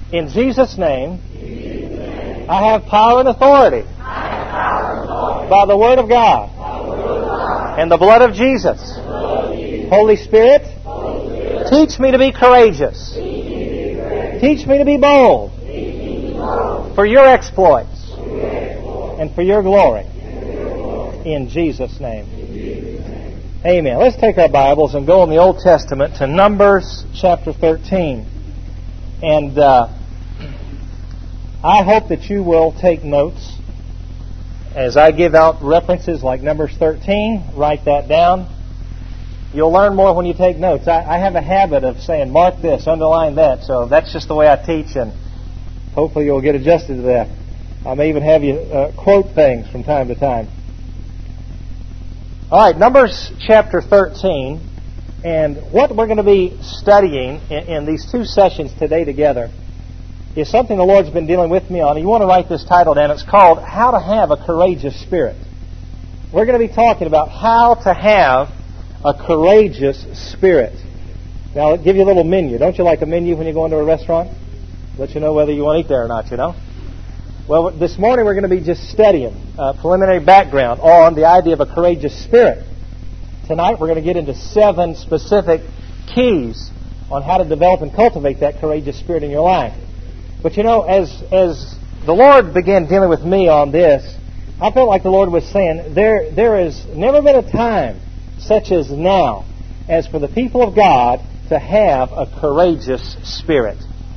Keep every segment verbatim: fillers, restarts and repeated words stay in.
In Jesus' name, I have power and authority by the Word of God and the blood of Jesus. Holy Spirit, teach me to be courageous. Teach me to be bold for your exploits and for your glory. In Jesus' name. Amen. Let's take our Bibles and go in the Old Testament to Numbers chapter thirteen. And uh, I hope that you will take notes as I give out references like Numbers thirteen. Write that down. You'll learn more when you take notes. I, I have a habit of saying, mark this, underline that. So that's just the way I teach, and hopefully you'll get adjusted to that. I may even have you uh, quote things from time to time. All right, Numbers chapter thirteen, and what we're going to be studying in, in these two sessions today together is something the Lord's been dealing with me on. And you want to write this title down. It's called How to Have a Courageous Spirit. We're going to be talking about how to have a courageous spirit. Now, I'll give you a little menu. Don't you like a menu when you go into a restaurant? Let you know whether you want to eat there or not, you know? Well, this morning we're going to be just studying uh, preliminary background on the idea of a courageous spirit. Tonight we're going to get into seven specific keys on how to develop and cultivate that courageous spirit in your life. But you know, as as the Lord began dealing with me on this, I felt like the Lord was saying, there there has never been a time such as now as for the people of God to have a courageous spirit.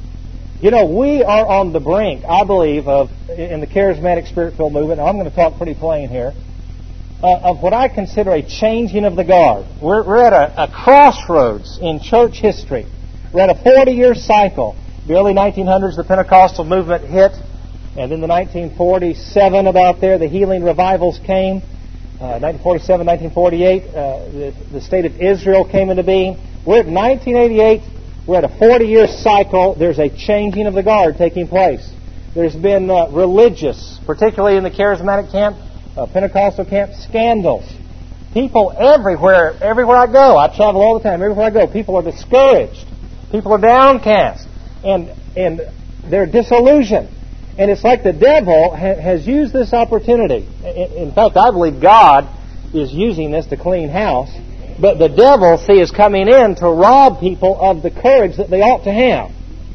You know, we are on the brink, I believe, of in the charismatic spirit-filled movement. Now, I'm going to talk pretty plain here. Uh, of what I consider a changing of the guard. We're, we're at a, a crossroads in church history. We're at a forty-year cycle. The early nineteen hundreds, the Pentecostal movement hit, and in the nineteen forty-seven, about there, the healing revivals came. Uh, nineteen forty-seven, nineteen forty-eight, uh, the, the state of Israel came into being. We're at nineteen eighty-eight. We're at a forty-year cycle. There's a changing of the guard taking place. There's been uh, religious, particularly in the charismatic camp, uh, Pentecostal camp, scandals. People everywhere, everywhere I go, I travel all the time, everywhere I go, people are discouraged. People are downcast. And and they're disillusioned. And it's like the devil ha- has used this opportunity. In, in fact, I believe God is using this to clean house. But the devil, see, is coming in to rob people of the courage that they ought to have.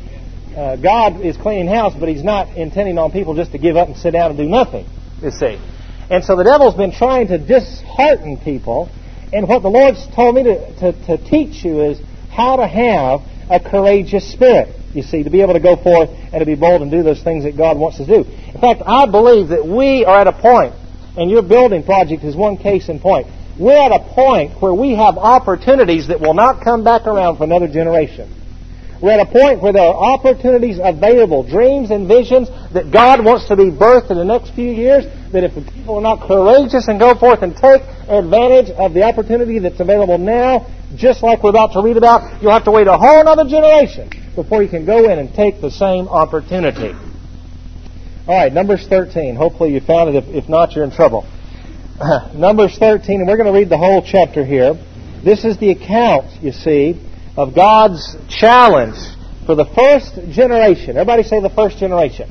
Uh, God is cleaning house, but He's not intending on people just to give up and sit down and do nothing, you see. And so the devil's been trying to dishearten people. And what the Lord's told me to, to, to teach you is how to have a courageous spirit, you see, to be able to go forth and to be bold and do those things that God wants us to do. In fact, I believe that we are at a point, and your building project is one case in point, we're at a point where we have opportunities that will not come back around for another generation. We're at a point where there are opportunities available, dreams and visions that God wants to be birthed in the next few years, that if the people are not courageous and go forth and take advantage of the opportunity that's available now, just like we're about to read about, you'll have to wait a whole other generation before you can go in and take the same opportunity. All right, Numbers thirteen. Hopefully you found it. If, if not, you're in trouble. Numbers thirteen, and we're going to read the whole chapter here. This is the account, you see, of God's challenge for the first generation. Everybody say the first generation.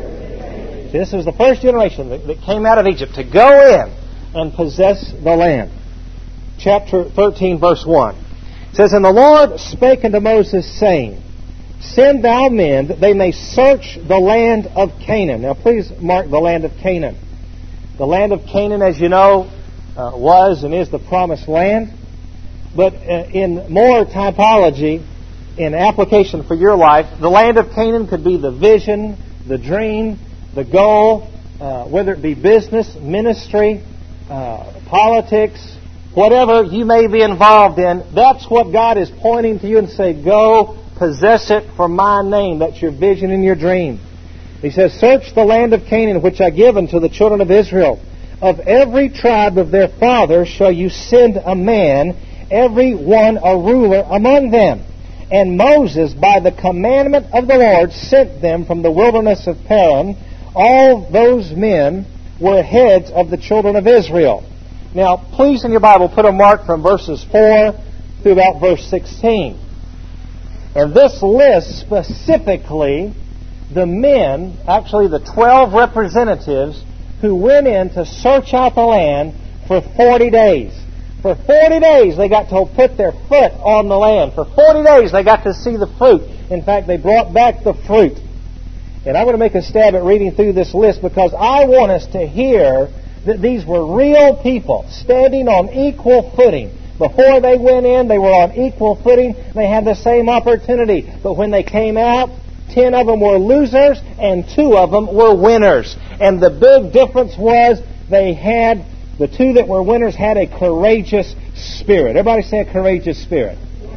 See, this was the first generation that, that came out of Egypt to go in and possess the land. Chapter thirteen, verse one. It says, And the Lord spake unto Moses, saying, Send thou men, that they may search the land of Canaan. Now please mark the land of Canaan. The land of Canaan, as you know, uh, was and is the promised land. But uh, in more typology, in application for your life, the land of Canaan could be the vision, the dream, the goal, uh, whether it be business, ministry, uh, politics, whatever you may be involved in. That's what God is pointing to you and say, go possess it for my name. That's your vision and your dream. He says, Search the land of Canaan, which I give unto the children of Israel. Of every tribe of their fathers shall you send a man, every one a ruler among them. And Moses, by the commandment of the Lord, sent them from the wilderness of Paran. All those men were heads of the children of Israel. Now, please in your Bible put a mark from verses four through about verse sixteen. And this list specifically the men, actually the twelve representatives, who went in to search out the land for forty days. For forty days they got to put their foot on the land. For forty days they got to see the fruit. In fact, they brought back the fruit. And I'm going to make a stab at reading through this list because I want us to hear that these were real people standing on equal footing. Before they went in, they were on equal footing. They had the same opportunity. But when they came out, ten of them were losers and two of them were winners. And the big difference was they had, the two that were winners had a courageous spirit. Everybody say a courageous spirit.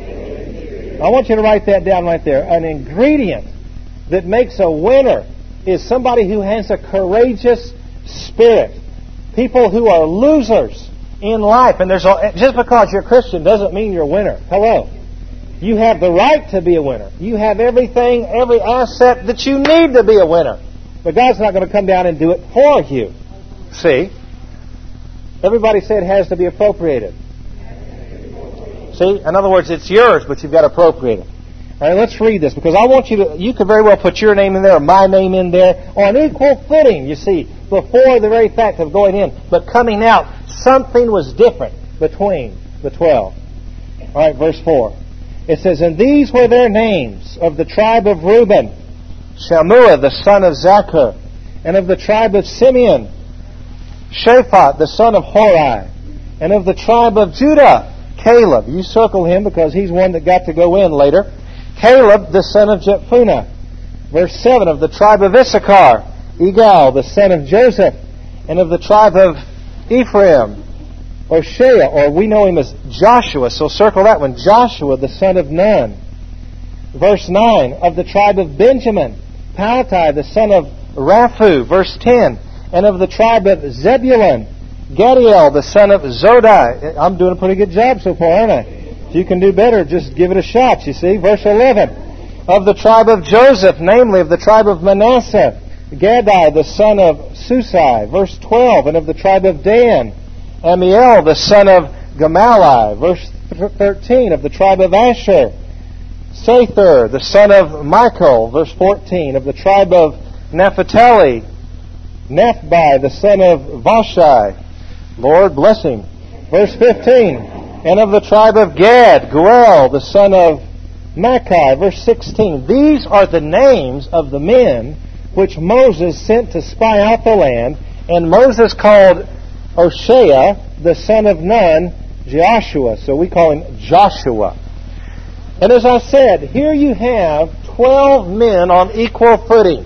I want you to write that down right there. An ingredient that makes a winner is somebody who has a courageous spirit. People who are losers in life, and there's a, just because you're a Christian doesn't mean you're a winner. Hello. You have the right to be a winner. You have everything, every asset that you need to be a winner. But God's not going to come down and do it for you. See? Everybody say it has to be appropriated. See? In other words, it's yours, but you've got to appropriate it. All right, let's read this, because I want you to, you could very well put your name in there or my name in there on equal footing, you see, before the very fact of going in. But coming out, something was different between the twelve. All right, verse four. It says, "And these were their names of the tribe of Reuben, Shammua the son of Zachar, and of the tribe of Simeon, Shaphat the son of Hori, and of the tribe of Judah, Caleb." You circle him because he's one that got to go in later. Caleb the son of Jephunneh. Verse seven, "Of the tribe of Issachar, Igal the son of Joseph, and of the tribe of Ephraim, Oshea," or we know him as Joshua, so circle that one, Joshua the son of Nun. Verse nine, "Of the tribe of Benjamin, Paltai the son of Raphu." Verse ten, "And of the tribe of Zebulun, Gadiel the son of Zodai." I'm doing a pretty good job so far, aren't I? If you can do better, just give it a shot, you see. Verse eleven, "Of the tribe of Joseph, namely of the tribe of Manasseh, Gadai the son of Susai." Verse twelve, "And of the tribe of Dan, Amiel the son of Gamalai." Verse thirteen, "Of the tribe of Asher, Sethur the son of Michael." Verse fourteen, "Of the tribe of Naphtali, Nephbai the son of Vashai." Lord bless him. Verse fifteen, "And of the tribe of Gad, Guel the son of Machi." Verse sixteen, "These are the names of the men which Moses sent to spy out the land. And Moses called Oshea the son of Nun Joshua." So we call him Joshua. And as I said, here you have twelve men on equal footing.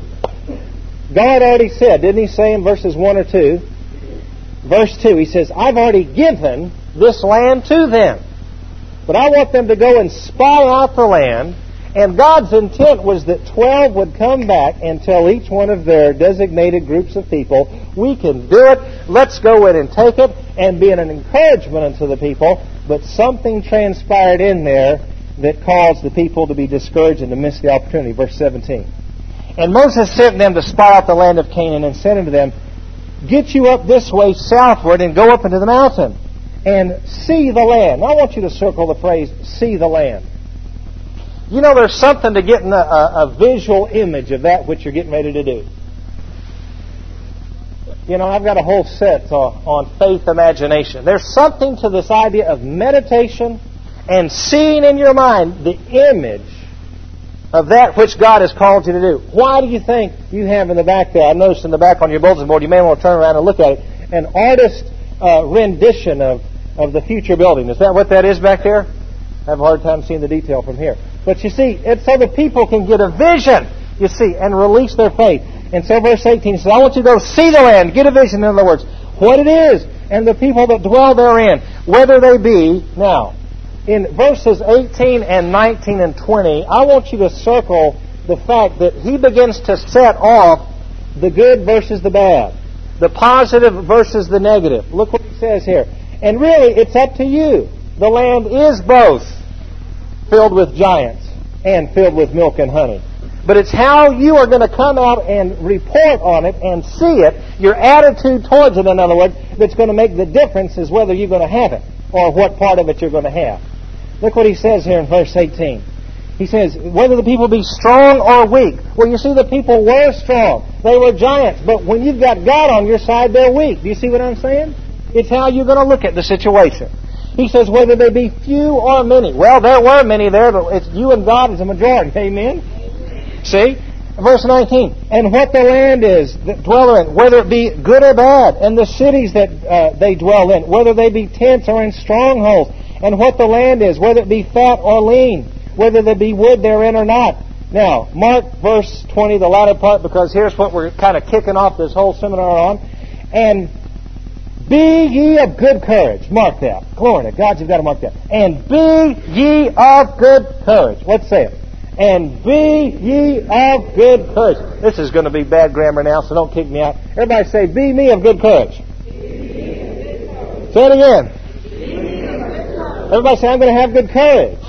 God already said, didn't He say in verses one or two? Verse two, He says, "I've already given this land to them. But I want them to go and spy out the land." And God's intent was that twelve would come back and tell each one of their designated groups of people, "We can do it. Let's go in and take it," and be an encouragement unto the people. But something transpired in there that caused the people to be discouraged and to miss the opportunity. Verse seventeen. "And Moses sent them to spy out the land of Canaan, and said unto them, Get you up this way southward and go up into the mountain and see the land." Now I want you to circle the phrase, "see the land." You know, there's something to getting a, a, a visual image of that which you're getting ready to do. You know, I've got a whole set uh, on faith imagination. There's something to this idea of meditation and seeing in your mind the image of that which God has called you to do. Why do you think you have in the back there, I noticed in the back on your bulletin board, you may want to turn around and look at it, an artist uh, rendition of, of the future building. Is that what that is back there? I have a hard time seeing the detail from here. But you see, it's so that people can get a vision, you see, and release their faith. And so verse eighteen says, "I want you to go see the land," get a vision, in other words, what it is, and the people that dwell therein, whether they be, now, in verses eighteen and nineteen and twenty, I want you to circle the fact that he begins to set off the good versus the bad, the positive versus the negative. Look what he says here. And really, it's up to you. The land is both filled with giants and filled with milk and honey. But it's how you are going to come out and report on it and see it, your attitude towards it, in other words, that's going to make the difference is whether you're going to have it or what part of it you're going to have. Look what he says here in verse eighteen. He says, whether the people be strong or weak. Well, you see, the people were strong. They were giants. But when you've got God on your side, they're weak. Do you see what I'm saying? It's how you're going to look at the situation. He says, whether they be few or many. Well, there were many there, but it's you and God is a majority. Amen? See? Verse nineteen. And what the land is that dwell in, whether it be good or bad, and the cities that uh, they dwell in, whether they be tents or in strongholds, and what the land is, whether it be fat or lean, whether there be wood therein or not. Now, mark verse twenty, the latter part, because here's what we're kind of kicking off this whole seminar on. And be ye of good courage. Mark that. Glory to God, you've got to mark that. And be ye of good courage. Let's say it. And be ye of good courage. This is going to be bad grammar now, so don't kick me out. Everybody say, be me of good courage. Say it again. Everybody say, I'm going to have good courage.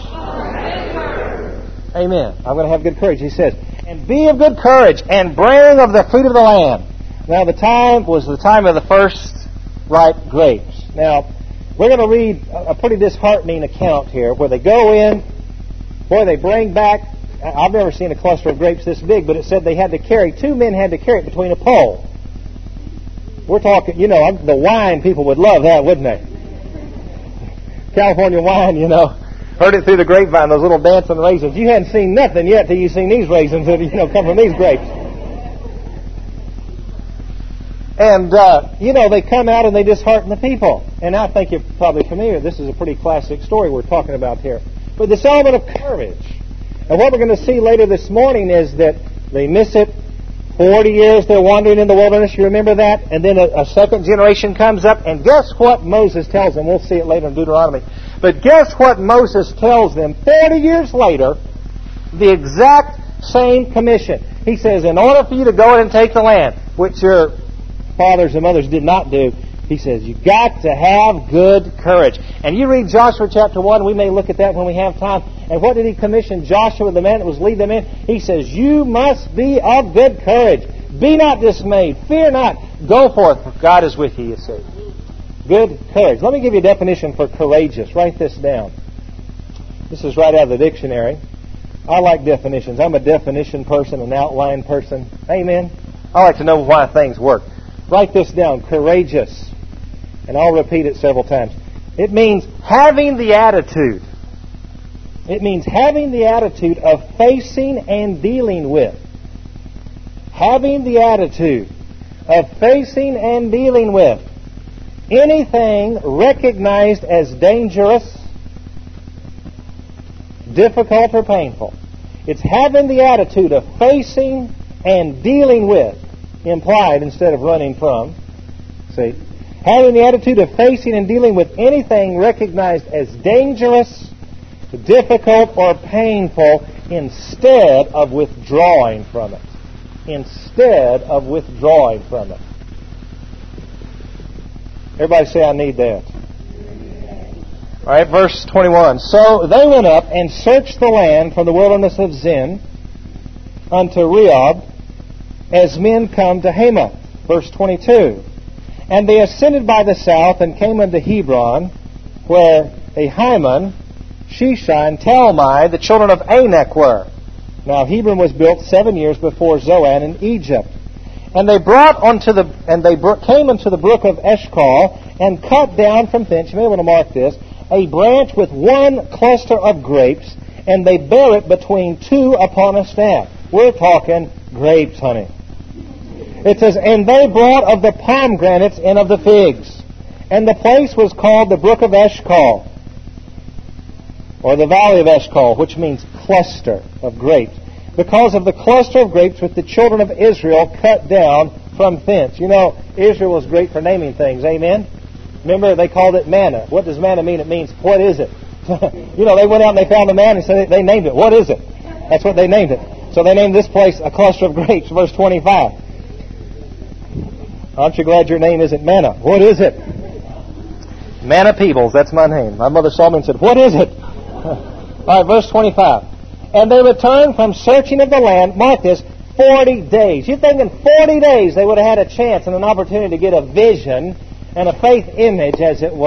Amen. I'm going to have good courage. He says, and be of good courage, and bring of the fruit of the land. Now, the time was the time of the first ripe grapes. Now, we're going to read a pretty disheartening account here, where they go in, boy, they bring back, I've never seen a cluster of grapes this big, but it said they had to carry, two men had to carry it between a pole. We're talking, you know, the wine people would love that, wouldn't they? California wine, you know. Heard it through the grapevine, those little dancing raisins. You hadn't seen nothing yet till you seen these raisins that, you know, come from these grapes. And, uh, you know, they come out and they dishearten the people. And I think you're probably familiar. This is a pretty classic story we're talking about here. But this element of courage. And what we're going to see later this morning is that they miss it. Forty years they're wandering in the wilderness. You remember that? And then a, a second generation comes up. And guess what Moses tells them? We'll see it later in Deuteronomy. But guess what Moses tells them forty years later? The exact same commission. He says, in order for you to go in and take the land, which your fathers and mothers did not do, he says, you've got to have good courage. And you read Joshua chapter one, we may look at that when we have time. And what did he commission Joshua, the man that was leading them in? He says, you must be of good courage. Be not dismayed. Fear not. Go forth, for God is with you, you see. Good courage. Let me give you a definition for courageous. Write this down. This is right out of the dictionary. I like definitions. I'm a definition person, an outline person. Amen. I like to know why things work. Write this down. Courageous. And I'll repeat it several times. It means having the attitude. It means having the attitude of facing and dealing with. Having the attitude of facing and dealing with anything recognized as dangerous, difficult, or painful. It's having the attitude of facing and dealing with, implied instead of running from. See? Having the attitude of facing and dealing with anything recognized as dangerous, difficult, or painful instead of withdrawing from it. Instead of withdrawing from it. Everybody say, I need that. All right, verse twenty-one. So they went up and searched the land from the wilderness of Zin unto Rehob, as men come to Hamath. Verse twenty-two. And they ascended by the south and came unto Hebron, where Ahiman, Sheshai, and Talmai, the children of Anak, were. Now Hebron was built seven years before Zoan in Egypt. And they brought unto the and they br- came unto the brook of Eshcol, and cut down from thence, you may want to mark this, a branch with one cluster of grapes, and they bare it between two upon a staff. We're talking grapes, honey. It says, and they brought of the pomegranates and of the figs. And the place was called the brook of Eshcol, or the valley of Eshcol, which means cluster of grapes, because of the cluster of grapes which the children of Israel cut down from thence. You know, Israel was great for naming things. Amen? Remember, they called it manna. What does manna mean? It means, what is it? You know, they went out and they found a manna and so they named it. What is it? That's what they named it. So they named this place a cluster of grapes, verse twenty-five. Aren't you glad your name isn't Manna? What is it? Manna Peebles, that's my name. My mother saw me and said, what is it? All right, verse twenty-five. And they returned from searching of the land, mark this, forty days. You're thinking forty days they would have had a chance and an opportunity to get a vision and a faith image, as it were,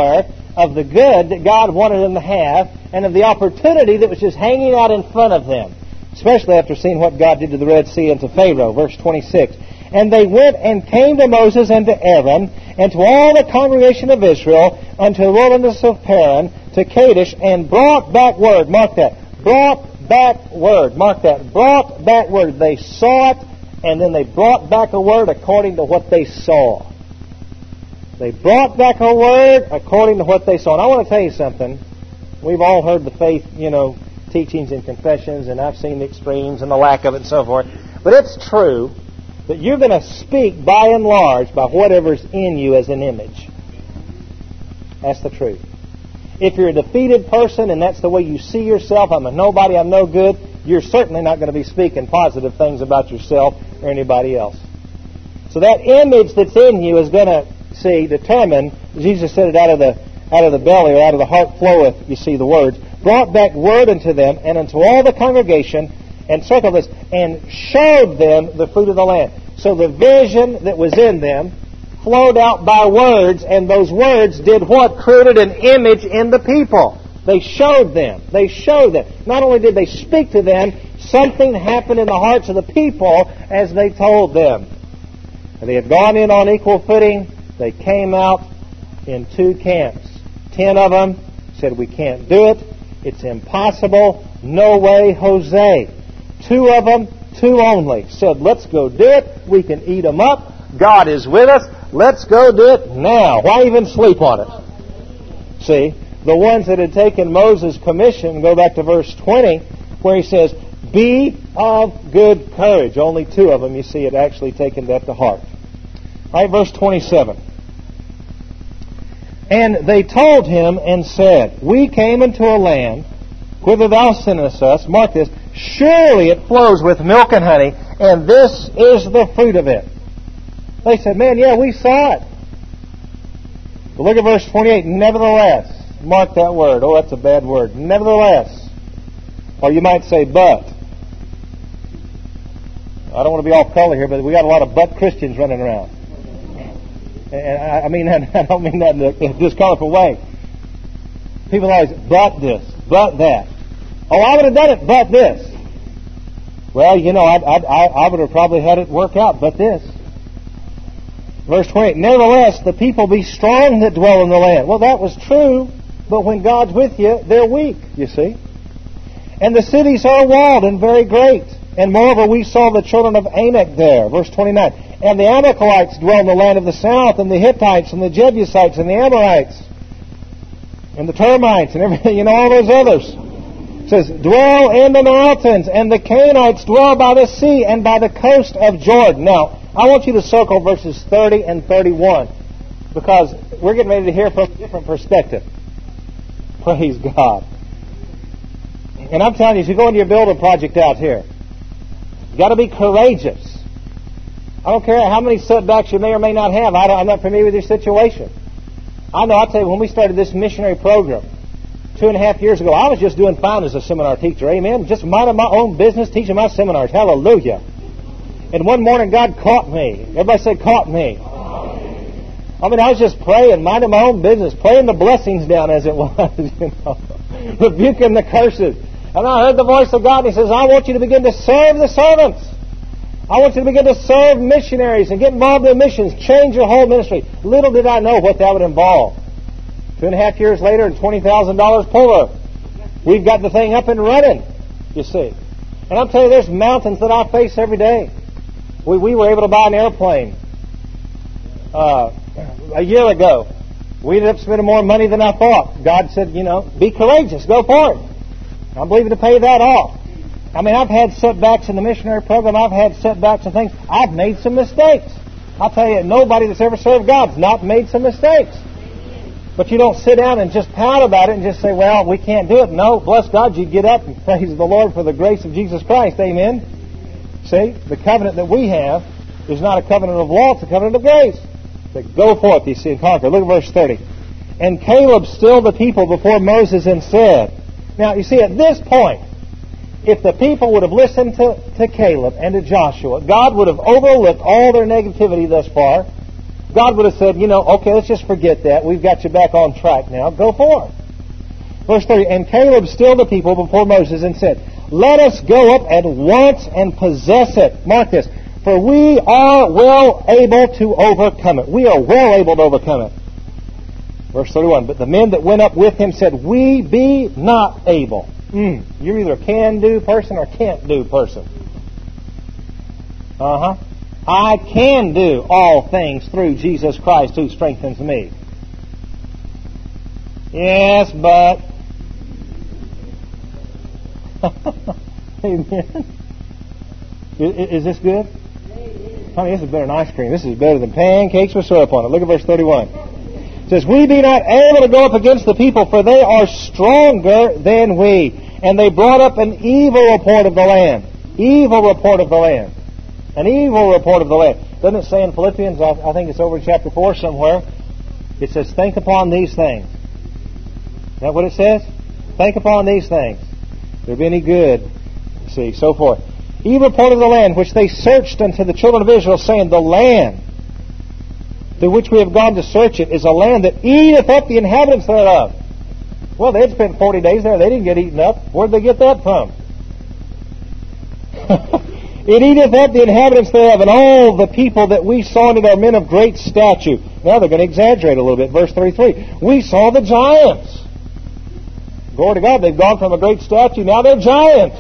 of the good that God wanted them to have and of the opportunity that was just hanging out in front of them, especially after seeing what God did to the Red Sea and to Pharaoh. Verse twenty-six. And they went and came to Moses and to Aaron and to all the congregation of Israel unto the wilderness of Paran, to Kadesh, and brought back word. Mark that. Brought back word. Mark that. Brought back word. They saw it, and then they brought back a word according to what they saw. They brought back a word according to what they saw. And I want to tell you something. We've all heard the faith, you know, teachings and confessions, and I've seen the extremes and the lack of it and so forth. But it's true that you're going to speak by and large by whatever's in you as an image. That's the truth. If you're a defeated person and that's the way you see yourself, I'm a nobody, I'm no good, you're certainly not going to be speaking positive things about yourself or anybody else. So that image that's in you is going to, see, determine, Jesus said it out of the out of the belly or out of the heart floweth, you see the words, brought back word unto them and unto all the congregation, and circle this, and showed them the fruit of the land. So the vision that was in them flowed out by words, and those words did what? Created an image in the people. They showed them. They showed them. Not only did they speak to them, something happened in the hearts of the people as they told them. And they had gone in on equal footing. They came out in two camps. Ten of them said, we can't do it. It's impossible. No way, Jose. Two of them, two only, said, let's go do it. We can eat them up. God is with us. Let's go do it now. Why even sleep on it? See, the ones that had taken Moses' commission, go back to verse twenty, where he says, be of good courage. Only two of them, you see, had actually taken that to heart. All right, verse twenty-seven. And they told him and said, we came into a land whither thou sentest us. Mark this. Surely it flows with milk and honey, and this is the fruit of it. They said, man, yeah, we saw it. But look at verse twenty-eight. Nevertheless. Mark that word. Oh, that's a bad word. Nevertheless. Or you might say, but. I don't want to be off color here, but we got a lot of but Christians running around. And I mean that, I don't mean that in a discolorful way. People always, but this, but that. Oh, I would have done it, but this. Well, you know, I, I, I would have probably had it work out, but this. Verse twenty-eight, nevertheless, the people be strong that dwell in the land. Well, that was true, but when God's with you, they're weak, you see. And the cities are walled and very great. And moreover, we saw the children of Anak there. Verse twenty-nine. And the Amalekites dwell in the land of the south, and the Hittites, and the Jebusites, and the Amorites, and the termites, and everything, you know, all those others. It says, dwell in the mountains, and the Canaanites dwell by the sea and by the coast of Jordan. Now, I want you to circle verses thirty and thirty-one, because we're getting ready to hear from a different perspective. Praise God. And I'm telling you, as you go into your building project out here, you've got to be courageous. I don't care how many setbacks you may or may not have. I I'm not familiar with your situation. I know, I'll tell you, when we started this missionary program two and a half years ago, I was just doing fine as a seminar teacher. Amen? Just minding my own business, teaching my seminars. Hallelujah. And one morning, God caught me. Everybody say, caught me. I mean, I was just praying, minding my own business, praying the blessings down as it was, you know, rebuking the curses. And I heard the voice of God, and He says, I want you to begin to serve the servants. I want you to begin to serve missionaries and get involved in missions. Change your whole ministry. Little did I know what that would involve. Two and a half years later and twenty thousand dollars puller. We've got the thing up and running, you see. And I'm telling you, there's mountains that I face every day. We, we were able to buy an airplane uh, a year ago. We ended up spending more money than I thought. God said, you know, be courageous. Go for it. I'm believing to pay that off. I mean, I've had setbacks in the missionary program. I've had setbacks and things. I've made some mistakes. I'll tell you, nobody that's ever served God's not made some mistakes. But you don't sit down and just pout about it and just say, well, we can't do it. No, bless God, you get up and praise the Lord for the grace of Jesus Christ. Amen? See, the covenant that we have is not a covenant of law, it's a covenant of grace. So go forth, you see, and conquer. Look at verse thirty. And Caleb stilled the people before Moses and said, now, you see, at this point, if the people would have listened to, to Caleb and to Joshua, God would have overlooked all their negativity thus far, God would have said, you know, okay, let's just forget that. We've got you back on track now. Go for it. Verse thirty, and Caleb stilled the people before Moses and said, let us go up at once and possess it. Mark this. For we are well able to overcome it. We are well able to overcome it. Verse thirty-one, but the men that went up with him said, we be not able. Mm, you're either a can-do person or can't-do person. Uh-huh. I can do all things through Jesus Christ who strengthens me. Yes, but... Amen. Is, is this good? Honey, this is better than ice cream. This is better than pancakes with syrup on it. Look at verse thirty-one. It says, we be not able to go up against the people, for they are stronger than we. And they brought up an evil report of the land. Evil report of the land. An evil report of the land. Doesn't it say in Philippians, I, I think it's over in chapter four somewhere, it says, think upon these things. Is that what it says? Think upon these things. If there be any good, see, so forth. Evil report of the land, which they searched unto the children of Israel, saying, the land through which we have gone to search it is a land that eateth up the inhabitants thereof. Well, they'd spent forty days there. They didn't get eaten up. Where'd they get that from? It eateth up the inhabitants thereof, and all the people that we saw in it are men of great stature. Now they're going to exaggerate a little bit. Verse thirty-three. We saw the giants. Glory to God, they've gone from a great statue, now they're giants.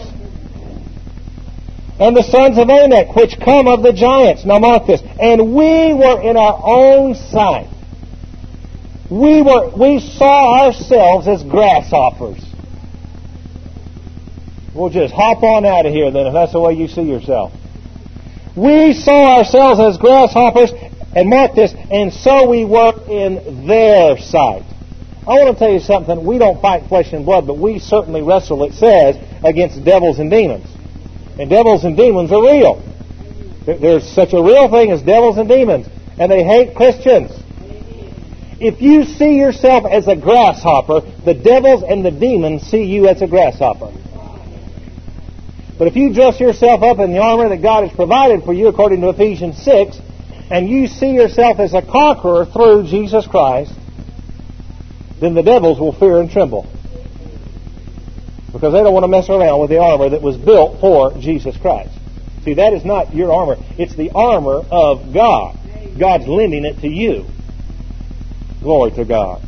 And the sons of Anak, which come of the giants. Now mark this. And we were in our own sight. We were, we saw ourselves as grasshoppers. We'll just hop on out of here then, if that's the way you see yourself. We saw ourselves as grasshoppers, and mark this, and so we were in their sight. I want to tell you something. We don't fight flesh and blood, but we certainly wrestle, it says, against devils and demons. And devils and demons are real. There's such a real thing as devils and demons. And they hate Christians. If you see yourself as a grasshopper, the devils and the demons see you as a grasshopper. But if you dress yourself up in the armor that God has provided for you, according to Ephesians six, and you see yourself as a conqueror through Jesus Christ, then the devils will fear and tremble. Because they don't want to mess around with the armor that was built for Jesus Christ. See, that is not your armor. It's the armor of God. God's lending it to you. Glory to God.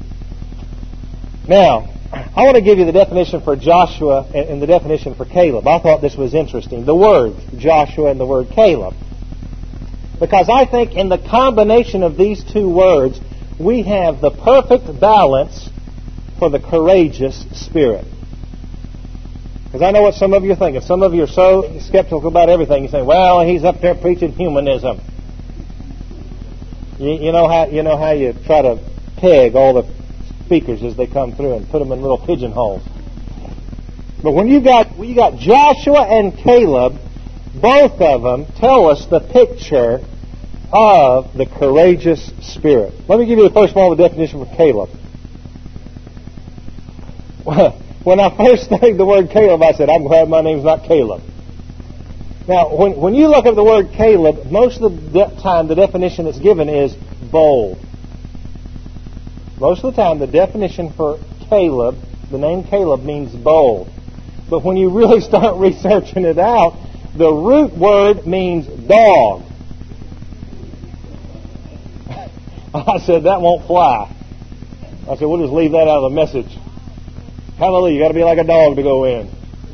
Now, I want to give you the definition for Joshua and the definition for Caleb. I thought this was interesting. The words Joshua and the word Caleb. Because I think in the combination of these two words, we have the perfect balance for the courageous spirit. Because I know what some of you are thinking. Some of you are so skeptical about everything. You say, well, he's up there preaching humanism. You, you know how you know how you try to peg all the speakers as they come through and put them in little pigeonholes. But when you got when you got Joshua and Caleb, both of them tell us the picture of the courageous spirit. Let me give you the first of all the definition for Caleb. When I first studied the word Caleb, I said, I'm glad my name's not Caleb. Now, when, when you look up the word Caleb, most of the de- time the definition that's given is bold. Most of the time the definition for Caleb, the name Caleb, means bold. But when you really start researching it out, the root word means dog. I said, that won't fly. I said, we'll just leave that out of the message. Hallelujah, you got to be like a dog to go in.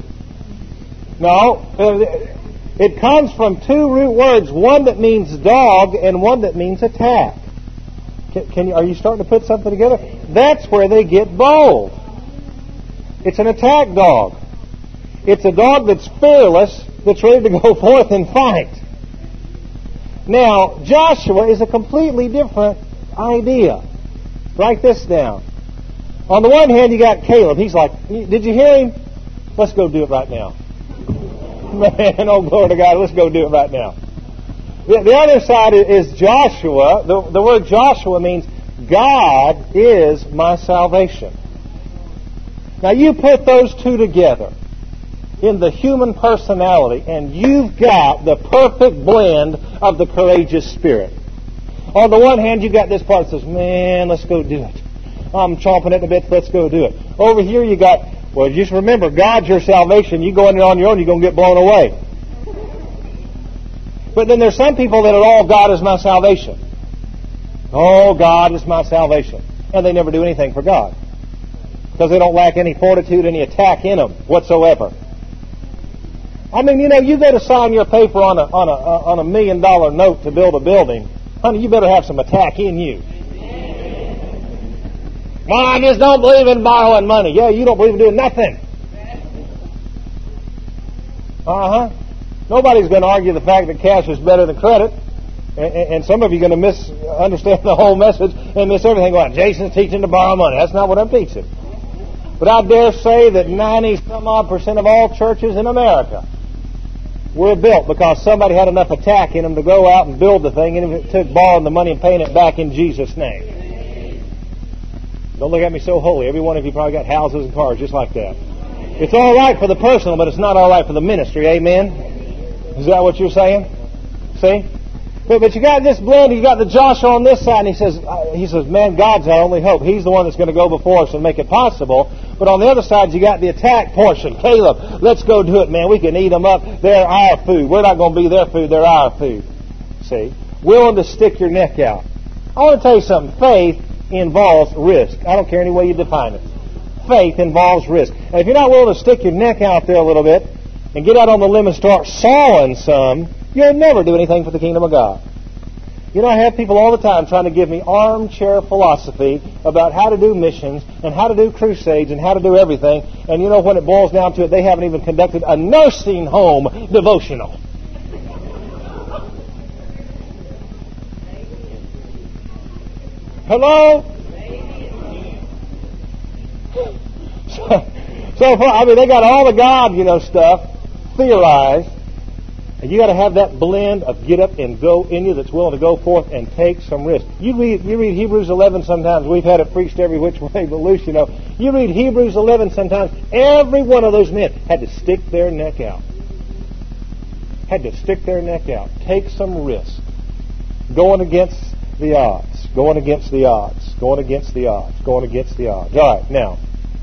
No, it comes from two root words, one that means dog and one that means attack. Can, can you, are you starting to put something together? That's where they get bold. It's an attack dog. It's a dog that's fearless, that's ready to go forth and fight. Now, Joshua is a completely different idea. Write this down. On the one hand, you got Caleb. He's like, did you hear him? Let's go do it right now. Man, oh, glory to God, let's go do it right now. The, the other side is Joshua. The, the word Joshua means God is my salvation. Now, you put those two together in the human personality, and you've got the perfect blend of the courageous spirit. On the one hand, you got this part that says, man, let's go do it. I'm chomping at the bit, let's go do it. Over here you got, well, just remember, God's your salvation. You go in there on your own, you're going to get blown away. But then there's some people that are all, God is my salvation. Oh, God is my salvation. And they never do anything for God. Because they don't lack any fortitude, any attack in them whatsoever. I mean, you know, you go to sign your paper on a, on a, on a million dollar note to build a building. Honey, you better have some attack in you. Well, I just don't believe in borrowing money. Yeah, you don't believe in doing nothing. Uh-huh. Nobody's going to argue the fact that cash is better than credit. And, and some of you are going to misunderstand the whole message and miss everything. Well, Jason's teaching to borrow money. That's not what I'm teaching. But I dare say that ninety some odd percent of all churches in America were built because somebody had enough attack in them to go out and build the thing, and if it took borrowing the money and paying it back in Jesus' name. Don't look at me so holy. Every one of you probably got houses and cars just like that. It's all right for the personal, but it's not all right for the ministry. Amen? Is that what you're saying? See? But, but you got this blend. You got the Joshua on this side, and he says, uh, he says, man, God's our only hope. He's the one that's going to go before us and make it possible. But on the other side, you got the attack portion. Caleb, let's go do it, man. We can eat them up. They're our food. We're not going to be their food. They're our food. See? Willing to stick your neck out. I want to tell you something. Faith involves risk. I don't care any way you define it. Faith involves risk. And if you're not willing to stick your neck out there a little bit and get out on the limb and start sawing some, you'll never do anything for the kingdom of God. You know, I have people all the time trying to give me armchair philosophy about how to do missions and how to do crusades and how to do everything. And you know, when it boils down to it, they haven't even conducted a nursing home devotional. Hello? So, so for, I mean, they got all the God, you know, stuff theorized. And you got to have that blend of get up and go in you that's willing to go forth and take some risk. You read, you read Hebrews eleven sometimes. We've had it preached every which way but loose, you know. You read Hebrews eleven sometimes. Every one of those men had to stick their neck out. Had to stick their neck out. Take some risk. Going against the odds. Going against the odds. Going against the odds. Going against the odds. All right, now.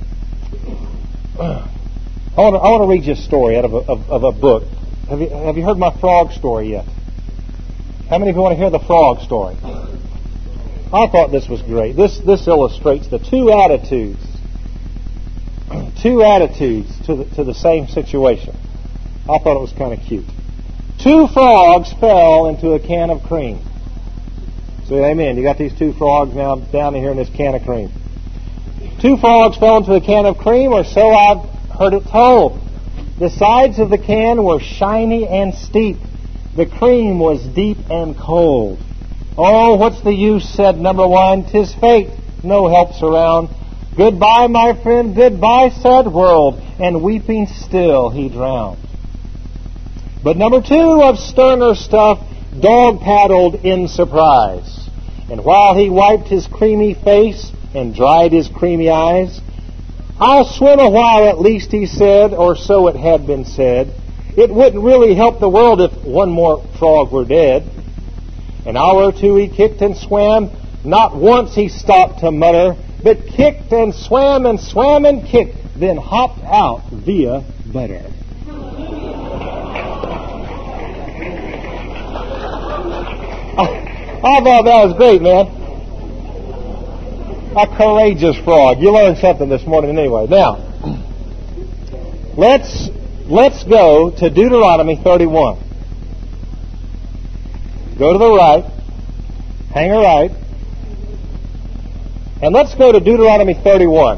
I want to, I want to read you a story out of a, of, of a book. Have you, have you heard my frog story yet? How many of you want to hear the frog story? I thought this was great. This this illustrates the two attitudes, two attitudes to the, to the same situation. I thought it was kind of cute. Two frogs fell into a can of cream. So, amen. You got these two frogs now down here in this can of cream. Two frogs fell into a can of cream, or so I've heard it told. The sides of the can were shiny and steep. The cream was deep and cold. Oh, what's the use, said number one. 'Tis fate, no help's around. Goodbye, my friend, goodbye, sad world. And weeping still he drowned. But number two, of sterner stuff, dog paddled in surprise. And while he wiped his creamy face and dried his creamy eyes, I'll swim a while at least, he said, or so it had been said. It wouldn't really help the world if one more frog were dead. An hour or two he kicked and swam. Not once he stopped to mutter, but kicked and swam and swam and kicked, then hopped out via butter. I thought that was great, man. A courageous frog. You learned something this morning anyway. Now, let's let's go to Deuteronomy thirty-one. Go to the right, hang a right, and let's go to Deuteronomy thirty-one.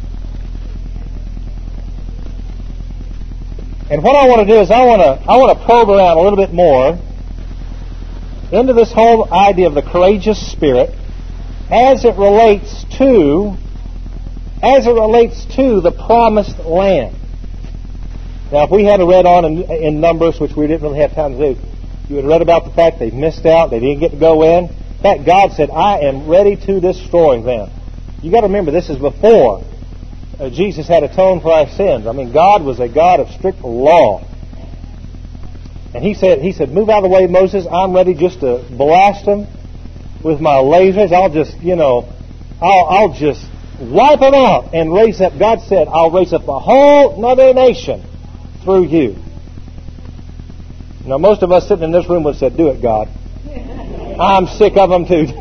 And what I want to do is I want to I want to probe around a little bit more into this whole idea of the courageous spirit as it relates to as it relates to the promised land. Now, if we had read on in, in Numbers, which we didn't really have time to do, you would have read about the fact they missed out, they didn't get to go in. In fact, God said, I am ready to destroy them. You got to remember, this is before uh, Jesus had atoned for our sins. I mean, God was a God of strict law. And he said, he said, move out of the way, Moses. I'm ready just to blast them. with my lasers. I'll just, you know, I'll, I'll just wipe them out and raise up. God said, I'll raise up a whole another nation through you. Now, most of us sitting in this room would have said, do it, God. I'm sick of them too.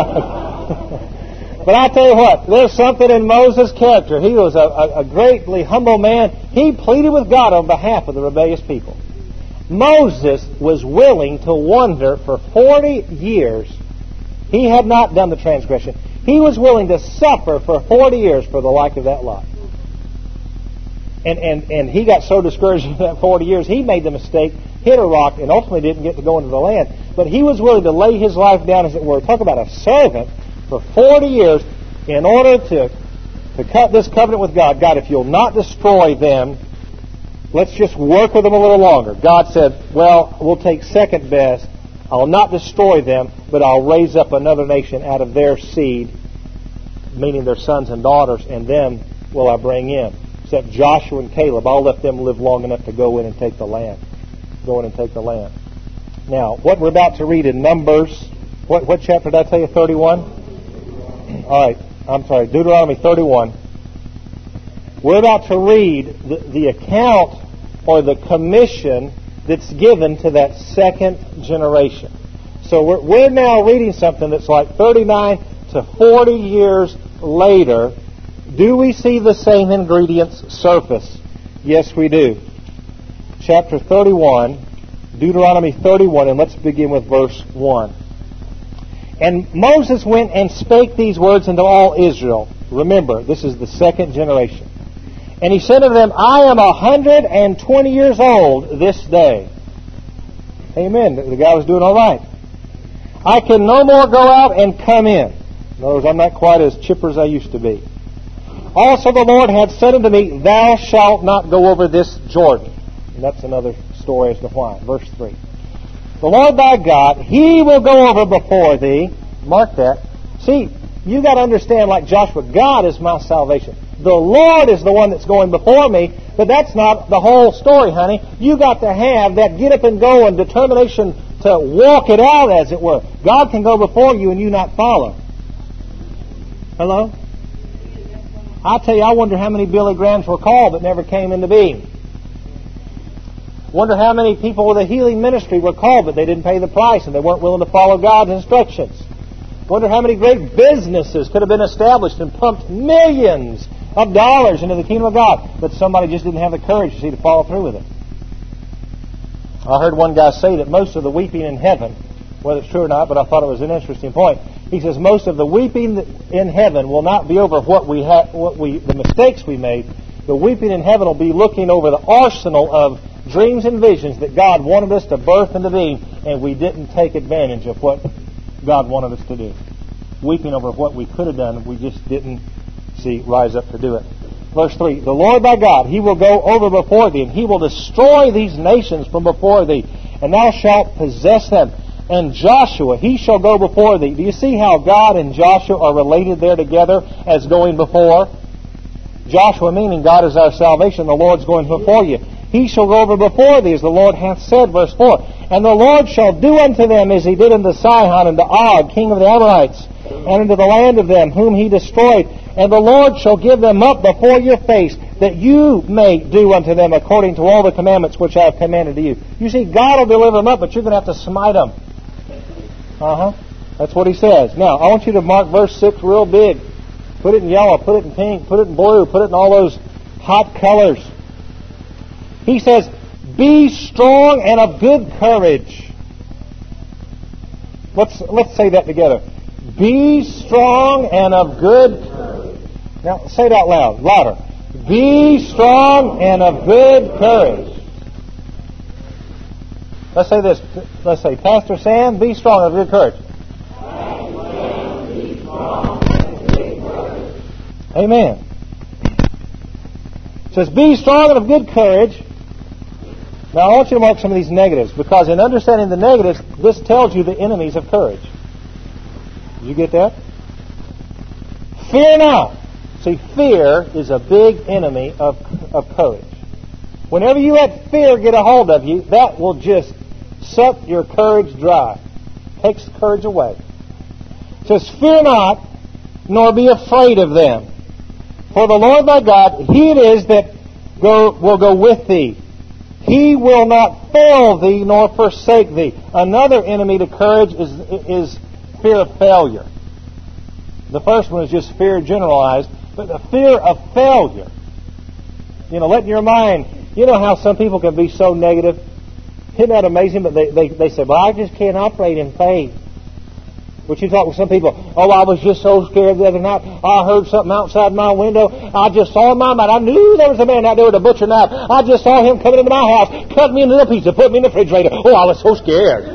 But I tell you what, there's something in Moses' character. He was a, a, a greatly humble man. He pleaded with God on behalf of the rebellious people. Moses was willing to wander for forty years. He had not done the transgression. He was willing to suffer for forty years for the like of that lot. And, and, and he got so discouraged in that forty years, he made the mistake, hit a rock, and ultimately didn't get to go into the land. But he was willing to lay his life down, as it were. Talk about a servant for forty years in order to, to cut this covenant with God. God, if you'll not destroy them, let's just work with them a little longer. God said, well, we'll take second best. I'll not destroy them, but I'll raise up another nation out of their seed, meaning their sons and daughters, and them will I bring in. Except Joshua and Caleb, I'll let them live long enough to go in and take the land. Go in and take the land. Now, what we're about to read in Numbers, what, what chapter did I tell you, thirty-one? All right, I'm sorry, Deuteronomy thirty-one. We're about to read the, the account or the commission that's given to that second generation. So we're, we're now reading something that's like thirty-nine to forty years later. Do we see the same ingredients surface? Yes, we do. Chapter thirty-one, Deuteronomy thirty-one, and let's begin with verse one. And Moses went and spake these words unto all Israel. Remember, this is the second generation. And he said unto them, I am a hundred and twenty years old this day. Amen. The guy was doing all right. I can no more go out and come in. In other words, I'm not quite as chipper as I used to be. Also the Lord had said unto me, Thou shalt not go over this Jordan. And that's another story as to why. Verse three. The Lord thy God, He will go over before thee. Mark that. See, you got to understand, like Joshua, God is my salvation. The Lord is the one that's going before me, but that's not the whole story, honey. You got to have that get up and go and determination to walk it out, as it were. God can go before you and you not follow. Hello? I tell you, I wonder how many Billy Grahams were called that never came into being. Wonder how many people with a healing ministry were called, but they didn't pay the price and they weren't willing to follow God's instructions. Wonder how many great businesses could have been established and pumped millions of dollars into the kingdom of God, but somebody just didn't have the courage to see to follow through with it. I heard one guy say that most of the weeping in heaven, whether it's true or not, but I thought it was an interesting point. He says most of the weeping in heaven will not be over what we had, what we, the mistakes we made. The weeping in heaven will be looking over the arsenal of dreams and visions that God wanted us to birth into being, and we didn't take advantage of what God wanted us to do. Weeping over what we could have done, we just didn't see rise up to do it. Verse three, the Lord thy God, He will go over before thee, and He will destroy these nations from before thee, and thou shalt possess them. And Joshua, he shall go before thee. Do you see how God and Joshua are related there together as going before? Joshua meaning God is our salvation, the Lord's going before you. He shall go over before thee, as the Lord hath said, verse four. And the Lord shall do unto them as He did unto Sihon and to Og, king of the Amorites, and unto the land of them whom He destroyed. And the Lord shall give them up before your face, that you may do unto them according to all the commandments which I have commanded to you. You see, God will deliver them up, but you're going to have to smite them. Uh-huh. That's what He says. Now, I want you to mark verse six real big. Put it in yellow, put it in pink, put it in blue, put it in all those hot colors. He says, be strong and of good courage. Let's, let's say that together. Be strong and of good courage. Now, say it out loud, louder. Be strong and of good courage. Let's say this. Let's say, Pastor Sam, be strong and of good courage. Be strong and of good courage. Amen. It says, be strong and of good courage. Now, I want you to mark some of these negatives, because in understanding the negatives, this tells you the enemies of courage. Did you get that? Fear not. See, fear is a big enemy of, of courage. Whenever you let fear get a hold of you, that will just suck your courage dry. Takes the courage away. It says, fear not, nor be afraid of them. For the Lord thy God, He it is that go, will go with thee. He will not fail thee, nor forsake thee. Another enemy to courage is, is fear of failure. The first one is just fear generalized, but the fear of failure. You know, letting your mind, you know how some people can be so negative? Isn't that amazing? But they, they, they say, well, I just can't operate in faith. But you talk with some people, oh, I was just so scared the other night. I heard something outside my window. I just saw in my mind. I knew there was a man out there with a butcher knife. I just saw him coming into my house, cut me into little pieces, put me in the refrigerator. Oh, I was so scared.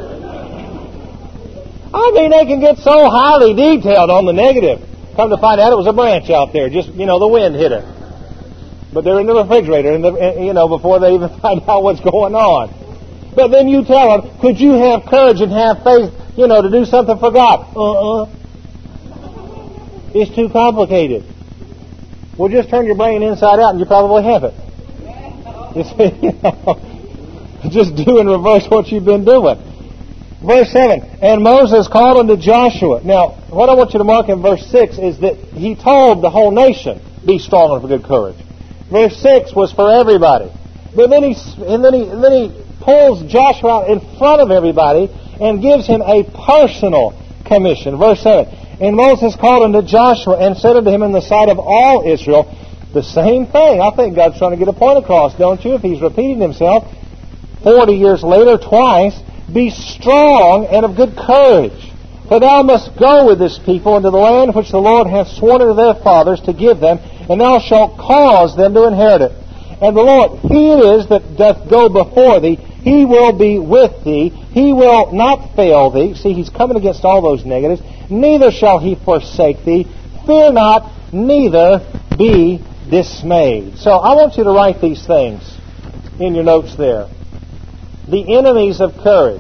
I mean, they can get so highly detailed on the negative. Come to find out it was a branch out there. Just, you know, the wind hit it. But they're in the refrigerator, and you know, before they even find out what's going on. But then you tell them, could you have courage and have faith, you know, to do something for God? Uh-uh. It's too complicated. Well, just turn your brain inside out and you probably have it. You know, just do in reverse what you've been doing. Verse seven, and Moses called unto Joshua. Now, what I want you to mark in verse six is that he told the whole nation, be strong and of good courage. Verse six was for everybody. But then he, and then he, and then he pulls Joshua out in front of everybody and gives him a personal commission. Verse seven, and Moses called unto Joshua and said unto him in the sight of all Israel, the same thing. I think God's trying to get a point across, don't you? If he's repeating himself forty years later twice, be strong and of good courage. For thou must go with this people into the land which the Lord hath sworn unto their fathers to give them, and thou shalt cause them to inherit it. And the Lord, He it is that doth go before thee. He will be with thee. He will not fail thee. See, he's coming against all those negatives. Neither shall he forsake thee. Fear not, neither be dismayed. So I want you to write these things in your notes there. The enemies of courage.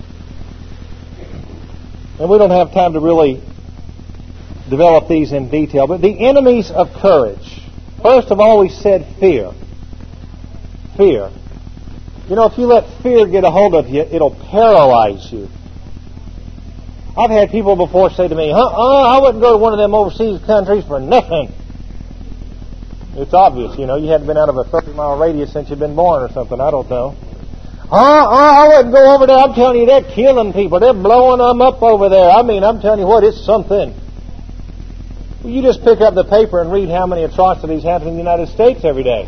And we don't have time to really develop these in detail, but the enemies of courage. First of all, we said fear. Fear. You know, if you let fear get a hold of you, it'll paralyze you. I've had people before say to me, uh-uh, I wouldn't go to one of them overseas countries for nothing. It's obvious, you know, you hadn't been out of a thirty-mile radius since you've been born or something, I don't know. Uh-uh, I wouldn't go over there. I'm telling you, they're killing people. They're blowing them up over there. I mean, I'm telling you what, it's something. Well, you just pick up the paper and read how many atrocities happen in the United States every day.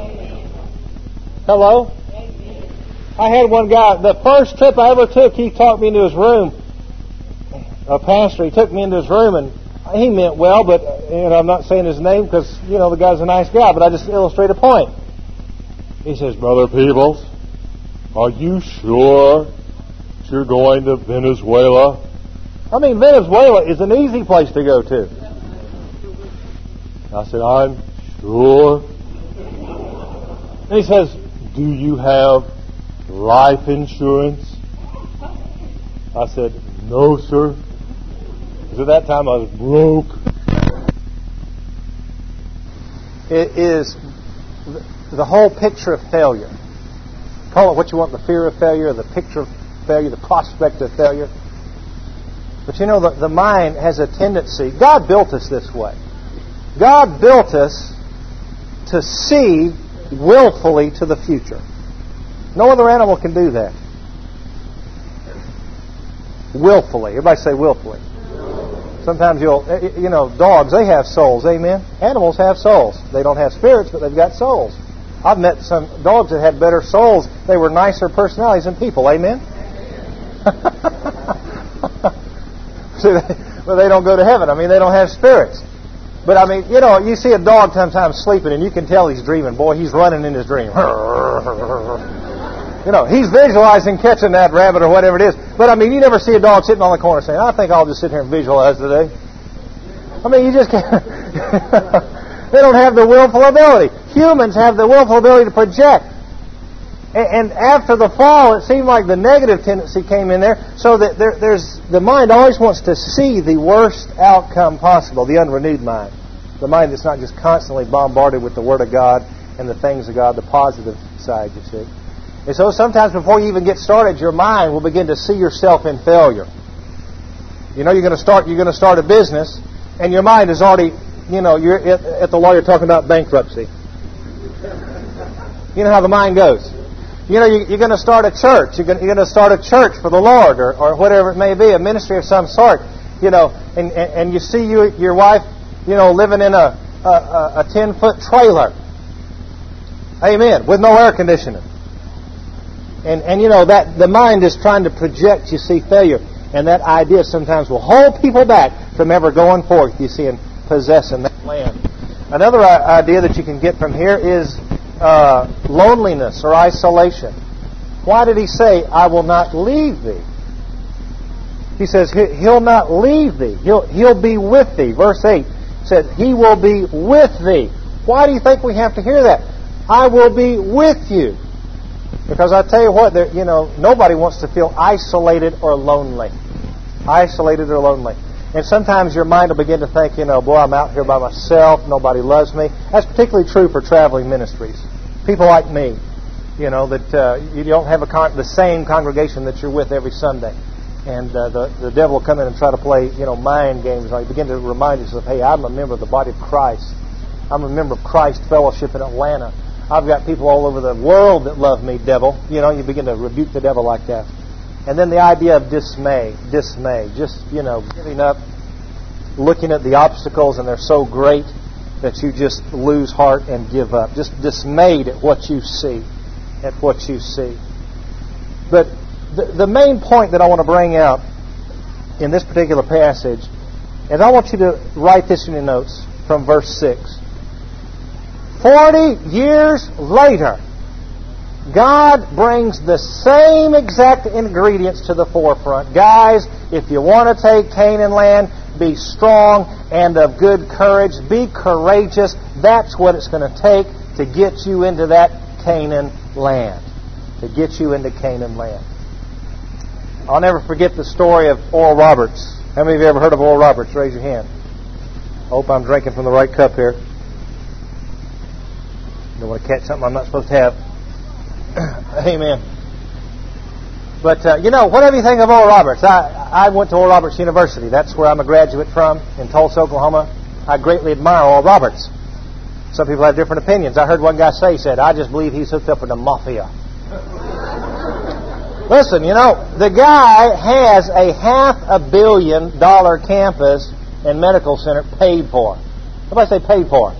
Hello? I had one guy, the first trip I ever took, he talked me into his room. A pastor, he took me into his room, and he meant well, but you know, I'm not saying his name because, you know, the guy's a nice guy, but I just illustrate a point. He says, Brother Peebles, are you sure that you're going to Venezuela? I mean, Venezuela is an easy place to go to. I said, I'm sure. And he says, do you have life insurance? I said, no, sir. Because at that time I was broke. It is the whole picture of failure. Call it what you want, the fear of failure, the picture of failure, the prospect of failure. But you know, the, the mind has a tendency. God built us this way. God built us to see willfully to the future. No other animal can do that. Willfully. Everybody say willfully. Sometimes you'll, you know, dogs, they have souls, amen? Animals have souls. They don't have spirits, but they've got souls. I've met some dogs that had better souls. They were nicer personalities than people, amen? See, but they don't go to heaven. I mean, they don't have spirits. But I mean, you know, you see a dog sometimes sleeping and you can tell he's dreaming. Boy, he's running in his dream. You know, he's visualizing catching that rabbit or whatever it is. But I mean, you never see a dog sitting on the corner saying, I think I'll just sit here and visualize today. I mean, you just can't. They don't have the willful ability. Humans have the willful ability to project. And after the fall, it seemed like the negative tendency came in there, so that there, there's the mind always wants to see the worst outcome possible, the unrenewed mind. The mind that's not just constantly bombarded with the Word of God and the things of God, the positive side, you see. And so sometimes before you even get started, your mind will begin to see yourself in failure. You know you're going to start you're going to start a business, and your mind is already, you know, you're at, at the lawyer talking about bankruptcy. You know how the mind goes. You know, you, you're going to start a church. You're going, you're going to start a church for the Lord, or, or whatever it may be, a ministry of some sort. You know, and, and, and you see you, your wife, you know, living in a a, a ten-foot trailer. Amen. With no air conditioning. And and you know that the mind is trying to project, you see, failure, and that idea sometimes will hold people back from ever going forth, you see, and possessing that land. Another idea that you can get from here is uh, loneliness or isolation. Why did he say, "I will not leave thee"? He says he'll not leave thee. He'll he'll be with thee. Verse eight said, "He will be with thee." Why do you think we have to hear that? I will be with you. Because I tell you what, there, you know, nobody wants to feel isolated or lonely. Isolated or lonely. And sometimes your mind will begin to think, you know, boy, I'm out here by myself. Nobody loves me. That's particularly true for traveling ministries. People like me, you know, that uh, you don't have a con- the same congregation that you're with every Sunday. And uh, the, the devil will come in and try to play, you know, mind games. Like begin to remind yourself, hey, I'm a member of the body of Christ. I'm a member of Christ Fellowship in Atlanta. I've got people all over the world that love me, devil. You know, you begin to rebuke the devil like that. And then the idea of dismay. Dismay. Just, you know, giving up, looking at the obstacles, and they're so great that you just lose heart and give up. Just dismayed at what you see. At what you see. But the, the main point that I want to bring out in this particular passage, and I want you to write this in your notes from verse six. Forty years later, God brings the same exact ingredients to the forefront. Guys, if you want to take Canaan land, be strong and of good courage. Be courageous. That's what it's going to take to get you into that Canaan land. To get you into Canaan land. I'll never forget the story of Oral Roberts. How many of you ever heard of Oral Roberts? Raise your hand. I hope I'm drinking from the right cup here. Don't want to catch something I'm not supposed to have. Amen. But, uh, you know, whatever you think of Oral Roberts, I, I went to Oral Roberts University. That's where I'm a graduate from, in Tulsa, Oklahoma. I greatly admire Oral Roberts. Some people have different opinions. I heard one guy say, he said, I just believe he's hooked up with the mafia. Listen, you know, the guy has a half a billion dollar campus and medical center paid for. Everybody say paid for.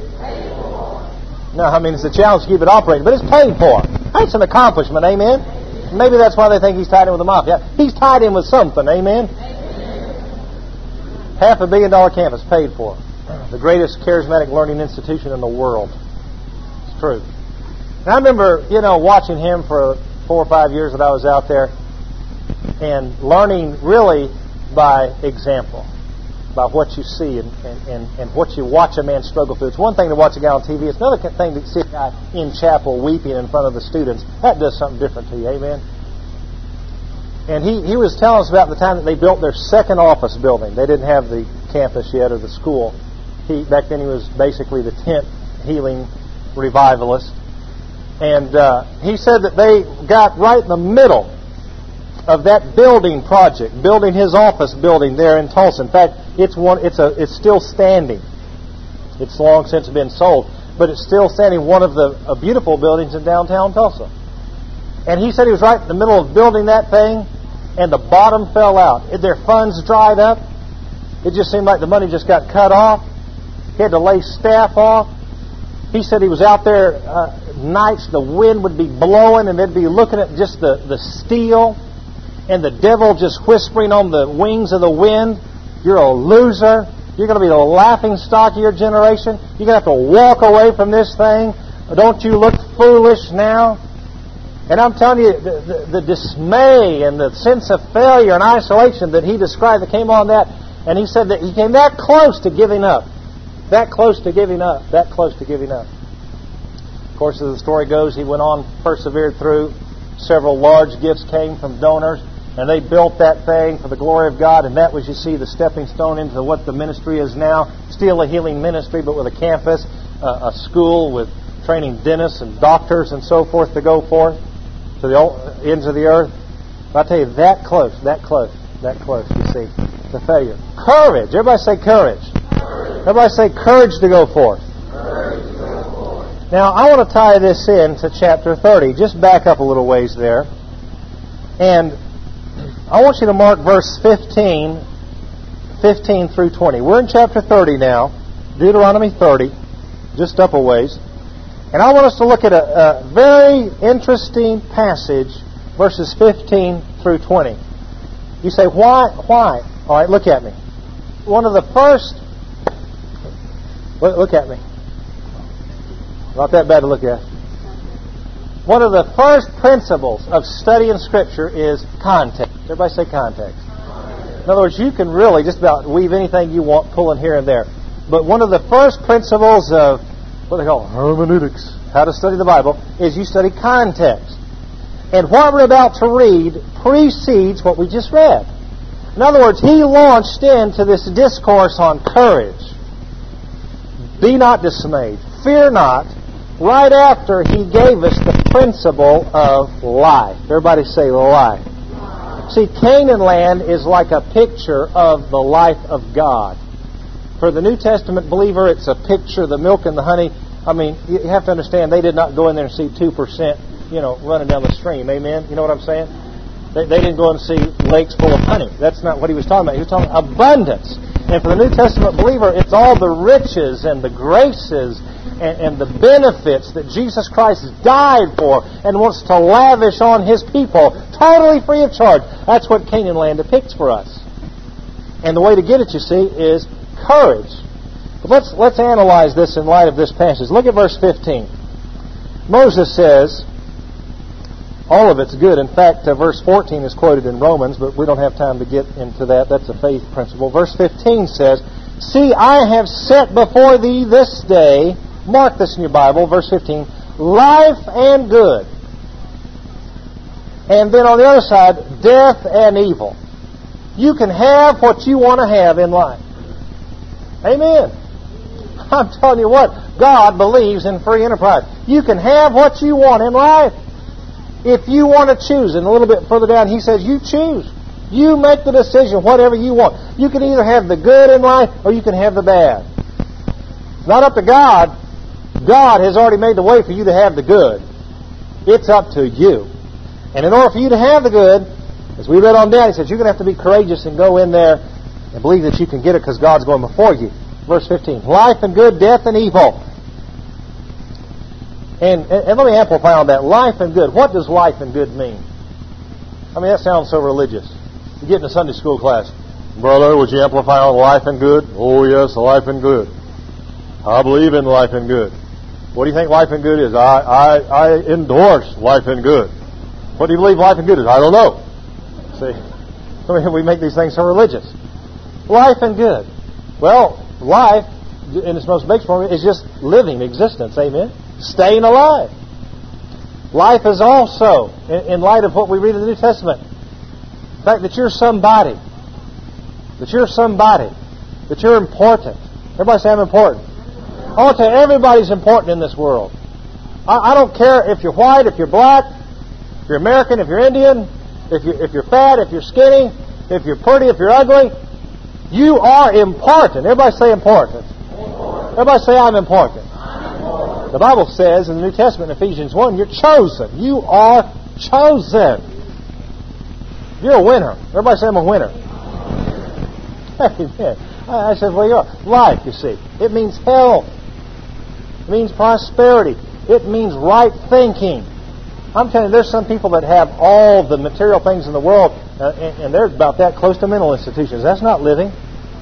No, I mean, it's a challenge to keep it operating, but it's paid for. That's an accomplishment, amen? Maybe that's why they think he's tied in with the mafia. He's tied in with something, amen? Half a billion dollar campus paid for. The greatest charismatic learning institution in the world. It's true. And I remember, you know, watching him for four or five years that I was out there and learning really by example. By what you see and, and, and, and what you watch a man struggle through. It's one thing to watch a guy on T V. It's another thing to see a guy in chapel weeping in front of the students. That does something different to you. Amen? And he, he was telling us about the time that they built their second office building. They didn't have the campus yet or the school. He, back then he was basically the tent healing revivalist. And uh, he said that they got right in the middle of that building project, building his office building there in Tulsa. In fact, it's one. It's a. It's still standing. It's long since been sold, but it's still standing. One of the uh, beautiful buildings in downtown Tulsa. And he said he was right in the middle of building that thing, and the bottom fell out. Their funds dried up. It just seemed like the money just got cut off. He had to lay staff off. He said he was out there uh, nights. The wind would be blowing, and they'd be looking at just the the steel. And the devil just whispering on the wings of the wind, you're a loser. You're going to be the laughing stock of your generation. You're going to have to walk away from this thing. Don't you look foolish now? And I'm telling you, the, the, the dismay and the sense of failure and isolation that he described that came on that. And he said that he came that close to giving up. That close to giving up. That close to giving up. Of course, as the story goes, he went on, persevered through. Several large gifts came from donors. And they built that thing for the glory of God, and that was, you see, the stepping stone into what the ministry is now. Still a healing ministry, but with a campus, uh, a school with training dentists and doctors and so forth to go forth to the ends of the earth. But I tell you, that close, that close. that close, you see, to failure. Courage. Everybody say courage. Courage. Everybody say courage to go forth. Courage to go forth. Now, I want to tie this in to chapter thirty. Just back up a little ways there. And I want you to mark verse fifteen, fifteen through twenty. We're in chapter thirty now, Deuteronomy thirty, just up a ways. And I want us to look at a, a very interesting passage, verses fifteen through twenty. You say, why? Why? All right, look at me. One of the first... Look, look at me. Not that bad to look at. One of the first principles of studying Scripture is context. Everybody say context. In other words, you can really just about weave anything you want, pulling here and there. But one of the first principles of what they call hermeneutics, how to study the Bible, is you study context. And what we're about to read precedes what we just read. In other words, he launched into this discourse on courage. Be not dismayed. Fear not. Right after he gave us the principle of life. Everybody say life. See, Canaan land is like a picture of the life of God. For the New Testament believer, it's a picture of the milk and the honey. I mean, you have to understand, they did not go in there and see two percent, you know, running down the stream. Amen? You know what I'm saying? They, they didn't go and see lakes full of honey. That's not what he was talking about. He was talking about abundance. And for the New Testament believer, it's all the riches and the graces and, and the benefits that Jesus Christ died for and wants to lavish on His people, totally free of charge. That's what Canaan land depicts for us. And the way to get it, you see, is courage. But let's let's analyze this in light of this passage. Look at verse fifteen. Moses says, all of it's good. In fact, uh, verse fourteen is quoted in Romans, but we don't have time to get into that. That's a faith principle. Verse fifteen says, see, I have set before thee this day, mark this in your Bible, verse fifteen, life and good. And then on the other side, death and evil. You can have what you want to have in life. Amen. I'm telling you what, God believes in free enterprise. You can have what you want in life. If you want to choose, and a little bit further down, he says, you choose. You make the decision, whatever you want. You can either have the good in life, or you can have the bad. It's not up to God. God has already made the way for you to have the good. It's up to you. And in order for you to have the good, as we read on down, he says, you're going to have to be courageous and go in there and believe that you can get it because God's going before you. Verse fifteen, life and good, death and evil. And, and let me amplify on that. Life and good. What does life and good mean? I mean, that sounds so religious. You get in a Sunday school class. Brother, would you amplify on life and good? Oh, yes, life and good. I believe in life and good. What do you think life and good is? I, I, I endorse life and good. What do you believe life and good is? I don't know. See? I mean, we make these things so religious. Life and good. Well, life, in its most basic form, is just living existence. Amen? Staying alive. Life is also, in, in light of what we read in the New Testament, the fact that you're somebody. That you're somebody. That you're important. Everybody say, I'm important. I want to tell you, everybody's important in this world. I, I don't care if you're white, if you're black, if you're American, if you're Indian, if you're, if you're fat, if you're skinny, if you're pretty, if you're ugly. You are important. Everybody say important. important. Everybody say I'm important. I'm important. The Bible says in the New Testament, in Ephesians one, you're chosen. You are chosen. You're a winner. Everybody say I'm a winner. Amen. I said, well, you are. Life, you see. It means health. It means prosperity. It means right thinking. I'm telling you, there's some people that have all the material things in the world, uh, and, and they're about that close to mental institutions. That's not living.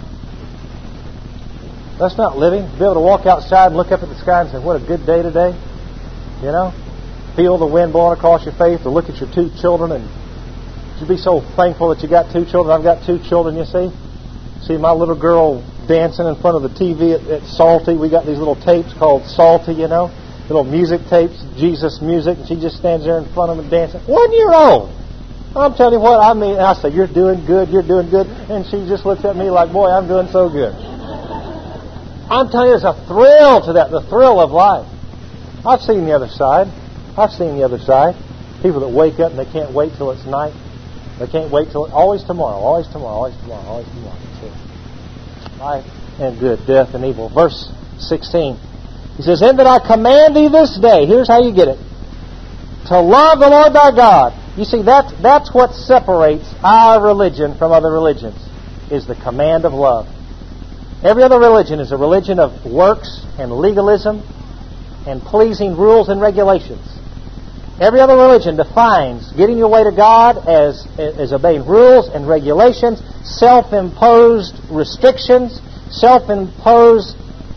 That's not living. To be able to walk outside and look up at the sky and say, what a good day today. You know? Feel the wind blowing across your face, to look at your two children, and you be so thankful that you got two children. I've got two children, you see. See my little girl dancing in front of the T V at, at Salty. We got these little tapes called Salty, you know. Little music tapes, Jesus music, and she just stands there in front of them dancing. One year old. I'm telling you what, I mean, I say, you're doing good, you're doing good. And she just looks at me like, boy, I'm doing so good. I'm telling you, there's a thrill to that, the thrill of life. I've seen the other side. I've seen the other side. People that wake up and they can't wait till it's night. They can't wait till always tomorrow, always tomorrow, always tomorrow, always tomorrow. That's it. Life and good, death and evil. Verse sixteen. He says, "In that I command thee this day," here's how you get it, "to love the Lord thy God." You see, that, that's what separates our religion from other religions, is the command of love. Every other religion is a religion of works and legalism and pleasing rules and regulations. Every other religion defines getting your way to God as, as obeying rules and regulations, self-imposed restrictions, self-imposed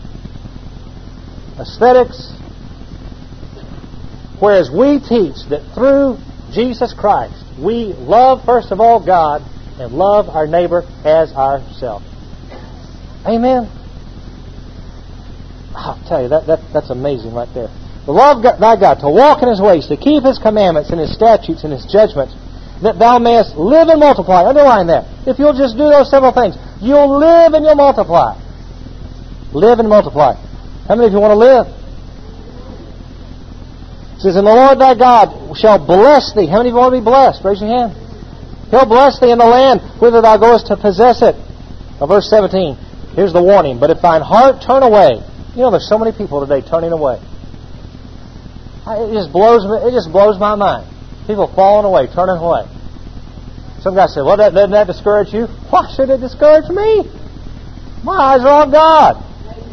aesthetics, whereas we teach that through Jesus Christ we love first of all God and love our neighbor as ourselves. Amen. I'll tell you, that, that that's amazing right there. To love thy God, to walk in His ways, to keep His commandments and His statutes and His judgments, that thou mayest live and multiply. Underline that. If you'll just do those several things, you'll live and you'll multiply. Live and multiply. How many of you want to live? It says, "And the Lord thy God shall bless thee." How many of you want to be blessed? Raise your hand. He'll bless thee in the land whither thou goest to possess it. Now, verse seventeen. Here's the warning. "But if thine heart turn away," you know, there's so many people today turning away. It just blows me. It just blows my mind. People falling away, turning away. Some guy said, "Well, that, doesn't that discourage you?" Why should it discourage me? My eyes are on God.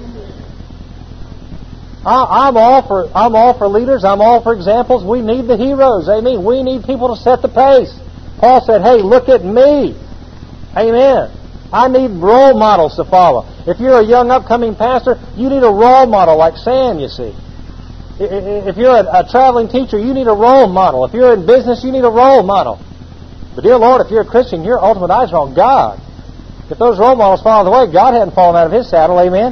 I, I'm all for. I'm all for leaders. I'm all for examples. We need the heroes. Amen. We need people to set the pace. Paul said, "Hey, look at me." Amen. I need role models to follow. If you're a young upcoming pastor, you need a role model like Sam, you see. If you're a, a traveling teacher, you need a role model. If you're in business, you need a role model. But dear Lord, if you're a Christian, your ultimate eyes are on God. If those role models fall the way, God hadn't fallen out of His saddle, amen?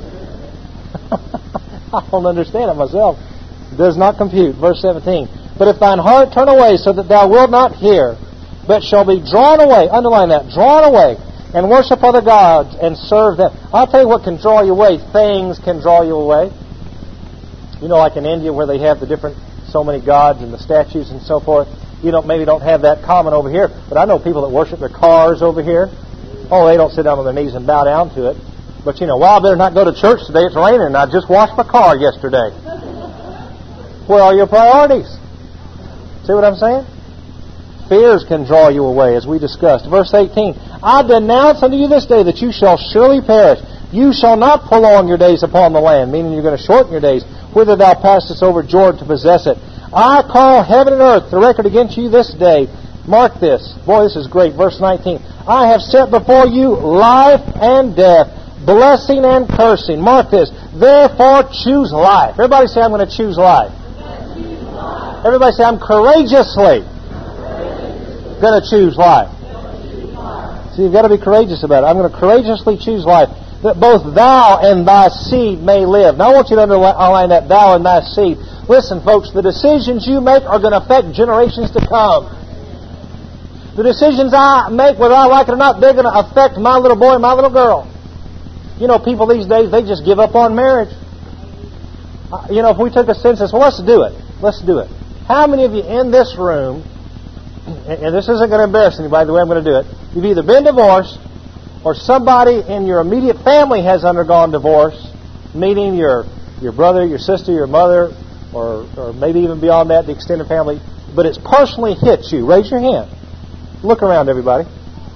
I don't understand it myself. It does not compute. Verse seventeen. "But if thine heart turn away so that thou wilt not hear, but shall be drawn away," underline that, drawn away, "and worship other gods and serve them." I'll tell you what can draw you away. Things can draw you away. You know, like in India where they have the different, so many gods and the statues and so forth. You don't maybe don't have that common over here, but I know people that worship their cars over here. Oh, they don't sit down on their knees and bow down to it. But you know, well, I better not go to church today. It's raining, and I just washed my car yesterday. Where are your priorities? See what I'm saying? Fears can draw you away, as we discussed. Verse eighteen. "I denounce unto you this day that you shall surely perish. You shall not prolong your days upon the land," meaning you're going to shorten your days, "whither thou passest over Jordan to possess it. I call heaven and earth to record against you this day." Mark this. Boy, this is great. Verse nineteen. "I have set before you life and death, blessing and cursing." Mark this. "Therefore choose life." Everybody say, "I'm going to choose life." Everybody say, "I'm courageously going to choose life." See, you've got to be courageous about it. I'm going to courageously choose life, that both thou and thy seed may live. Now I want you to underline that, thou and thy seed. Listen, folks, the decisions you make are going to affect generations to come. The decisions I make, whether I like it or not, they're going to affect my little boy and my little girl. You know, people these days, they just give up on marriage. You know, if we took a census, well, let's do it. Let's do it. How many of you in this room, and this isn't going to embarrass anybody the way I'm going to do it, you've either been divorced or somebody in your immediate family has undergone divorce, meaning your your brother, your sister, your mother, or, or maybe even beyond that, the extended family, but it's personally hit you. Raise your hand. Look around, everybody.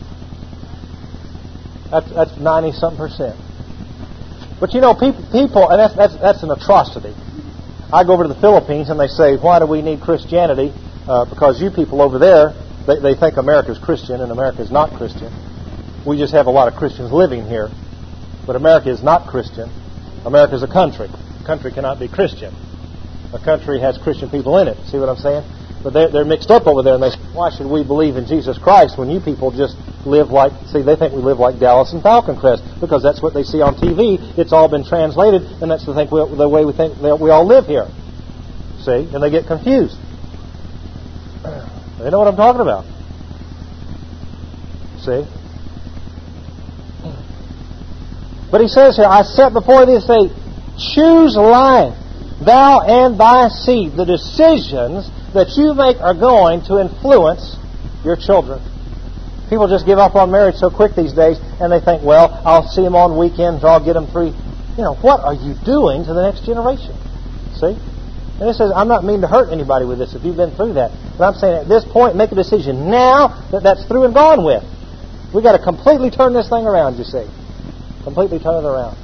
That's that's ninety-something percent. But you know, people, people and that's, that's, that's an atrocity. I go over to the Philippines and they say, why do we need Christianity? Uh, because you people over there, they, they think America's Christian and America's not Christian. We just have a lot of Christians living here. But America is not Christian. America is a country. A country cannot be Christian. A country has Christian people in it. See what I'm saying? But they're, they're mixed up over there, and they say, why should we believe in Jesus Christ when you people just live like, see, they think we live like Dallas and Falcon Crest, because that's what they see on T V. It's all been translated, and that's the, thing we, the way we think that we all live here. See? And they get confused. They know what I'm talking about. See? But he says here, I set before thee, say, choose life, thou and thy seed. The decisions that you make are going to influence your children. People just give up on marriage so quick these days, and they think, well, I'll see them on weekends, or I'll get them through. You know, what are you doing to the next generation? See? And it says, I'm not meaning to hurt anybody with this if you've been through that. But I'm saying at this point, make a decision now that that's through and gone with. We've got to completely turn this thing around, you see. Completely turn it around.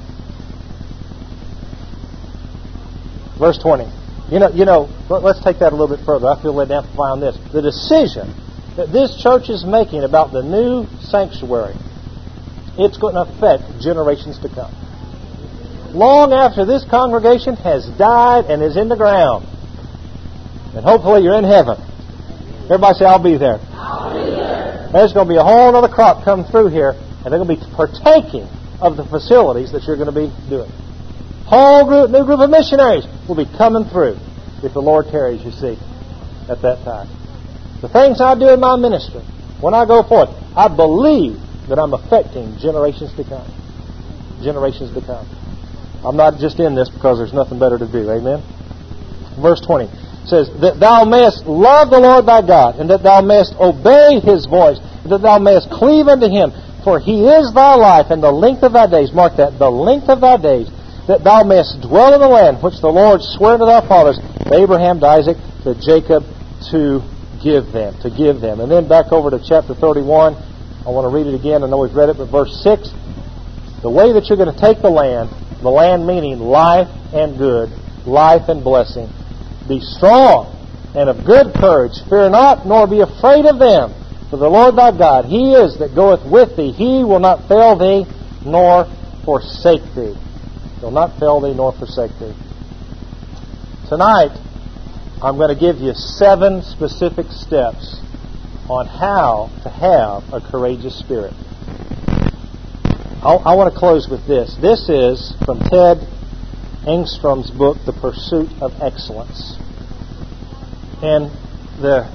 Verse twenty. You know, you know. Let's take that a little bit further. I feel led to amplify on this. The decision that this church is making about the new sanctuary, it's going to affect generations to come. Long after this congregation has died and is in the ground. And hopefully you're in heaven. Everybody say, I'll be there. I'll be there. There's going to be a whole other crop come through here, and they're going to be partaking of the facilities that you're going to be doing. Whole group, new group of missionaries will be coming through if the Lord tarries, you see, at that time. The things I do in my ministry, when I go forth, I believe that I'm affecting generations to come. Generations to come. I'm not just in this because there's nothing better to do. Amen? Verse twenty says, that thou mayest love the Lord thy God, and that thou mayest obey His voice, and that thou mayest cleave unto Him, for He is thy life, and the length of thy days. Mark that, the length of thy days, that thou mayest dwell in the land which the Lord sware to thy fathers, to Abraham, to Isaac, to Jacob, to give them, to give them. And then back over to chapter thirty-one. I want to read it again. I know we've read it, but verse six, the way that you're going to take the land, the land meaning life and good, life and blessing. Be strong and of good courage. Fear not, nor be afraid of them. For the Lord thy God, He is that goeth with thee. He will not fail thee, nor forsake thee. He will not fail thee, nor forsake thee. Tonight, I'm going to give you seven specific steps on how to have a courageous spirit. I want to close with this. This is from Ted Engstrom's book, The Pursuit of Excellence. And the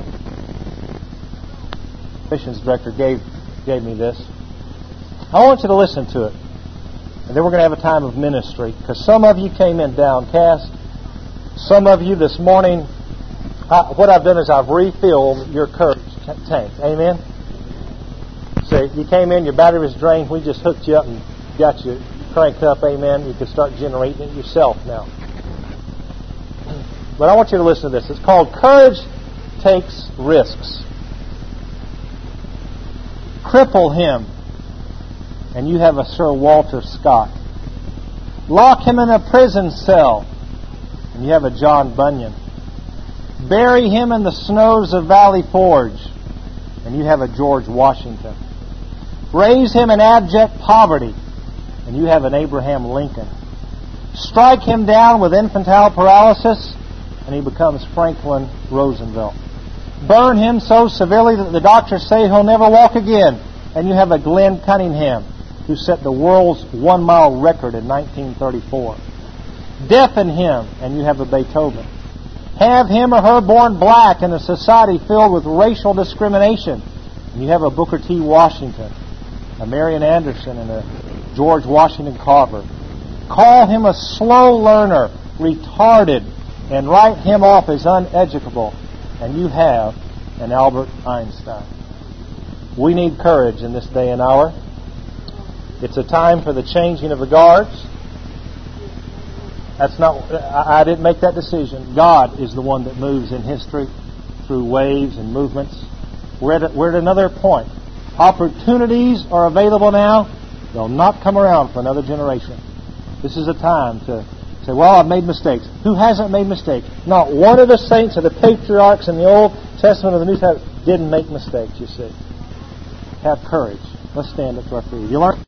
missions director gave gave me this. I want you to listen to it. And then we're going to have a time of ministry. Because some of you came in downcast. Some of you this morning, I, what I've done is I've refilled your courage tank. Amen? So you came in, your battery was drained. We just hooked you up and got you cranked up. Amen. You can start generating it yourself now. But I want you to listen to this. It's called Courage Takes Risks. Cripple him, and you have a Sir Walter Scott. Lock him in a prison cell, and you have a John Bunyan. Bury him in the snows of Valley Forge, and you have a George Washington. Raise him in abject poverty, and you have an Abraham Lincoln. Strike him down with infantile paralysis, and he becomes Franklin Roosevelt. Burn him so severely that the doctors say he'll never walk again, and you have a Glenn Cunningham, who set the world's one-mile record in nineteen thirty-four. Deafen him, and you have a Beethoven. Have him or her born black in a society filled with racial discrimination, and you have a Booker T. Washington, a Marian Anderson, and a George Washington Carver. Call him a slow learner, retarded, and write him off as uneducable, and you have an Albert Einstein. We need courage in this day and hour. It's a time for the changing of the guards. That's not. I didn't make that decision. God is the one that moves in history through waves and movements. We're at, a, we're at another point. Opportunities are available now. They'll not come around for another generation. This is a time to say, well, I've made mistakes. Who hasn't made mistakes? Not one of the saints or the patriarchs in the Old Testament or the New Testament didn't make mistakes, you see. Have courage. Let's stand up to our feet. You learn.